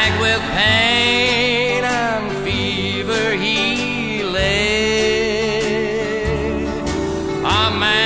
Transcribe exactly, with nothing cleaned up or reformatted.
Racked with pain and fever he lay, a man